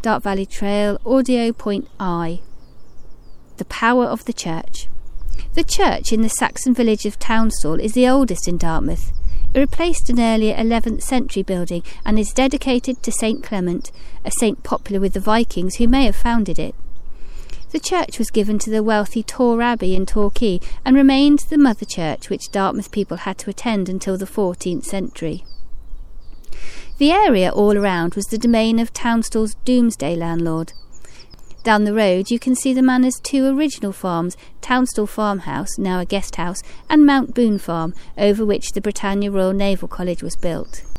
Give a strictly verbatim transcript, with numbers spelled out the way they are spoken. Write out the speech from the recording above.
Dart Valley Trail, Audio Point I. The power of the church. The church in the Saxon village of Townstall is the oldest in Dartmouth. It replaced an earlier eleventh century building and is dedicated to Saint Clement, a saint popular with the Vikings who may have founded it. The church was given to the wealthy Torre Abbey in Torquay and remained the mother church which Dartmouth people had to attend until the fourteenth century. The area all around was the domain of Townstall's Domesday landlord. Down the road you can see the manor's two original farms, Townstall Farmhouse, now a guest house, and Mount Boone Farm, over which the Britannia Royal Naval College was built.